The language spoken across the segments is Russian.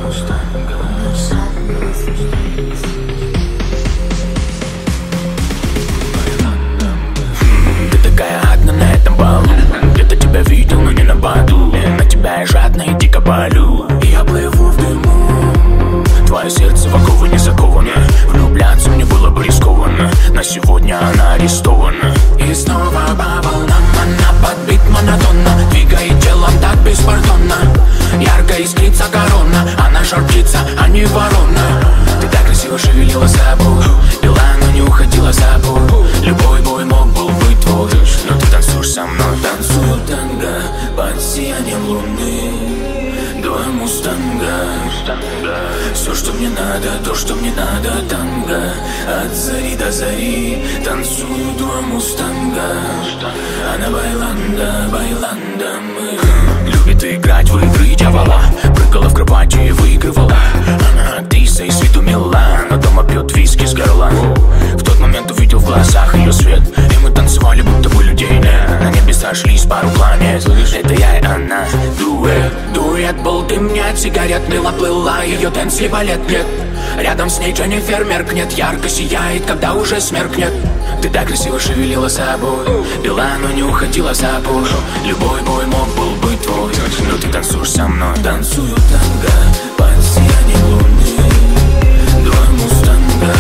Ты такая одна на этом балу. Где-то тебя видел, но не на баду. На тебя я жадно и дико полю. Я плыву в дыму. Твое сердце в оковы не заковано. Влюбляться мне было бы рискованно. На сегодня она арестована. И снова по волнам она подбит монотонно. Двигает телом так беспардонно. Ярко искрится корона. Она жар птица, а не ворона. Ты так красиво шевелила собой. Пила, но не уходила за бой. Любой бой мог был быть твой. Но ты танцуешь со мной. Танцую танго под сиянием луны. Два мустанга. Все, что мне надо, то, что мне надо. Танго от зари до зари. Танцую два мустанга. Она байланда, байланда мы. Любит играть в игры дьявола. Прыгала в кровати и выигрывала. Она актриса и с виду мила, но дома пьет виски с горла. В тот момент увидел в глазах ее свет. И мы танцевали, будто бы людей нет. На небе сошлись пару планет. Это я и она, дуэт. Дуэт был дым, нет, сигарет мила плыла. Ее танц либо лет нет. Рядом с ней Дженнифер меркнет. Ярко сияет, когда уже смеркнет. Ты так красиво шевелила собой. Пила, но не уходила за бой. Любой бой мог был быть твой. Но ты танцуешь со мной. Танцую танго под сиянием луны. Два мустанга.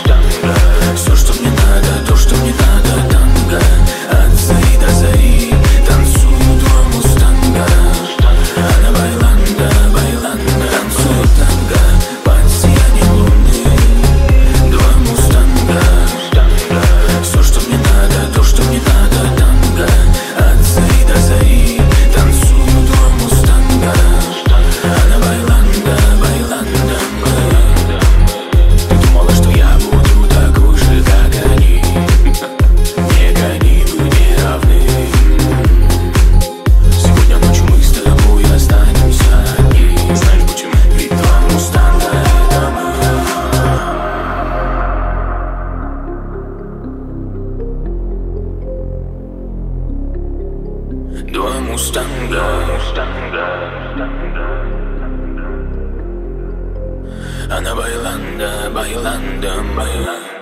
Все, что мне надо, то, что мне надо. Танго от зари до зари. Танцую два мустанга. Она байланда, байланда. Танцую танго под сиянием луны. Два мустанга. Все, что мне надо, то, что мне надо. Танго от зари до зари. Танцую два мустанга. Она байланда, байланда. Ты думала, что я буду такой же, как они. Не гони, мы не равны. Сегодня ночью мы с тобой останемся одни. Знаешь почему? Ведь два мустанга — это мы. Два мустанга. Она байланда, байланда, байланда.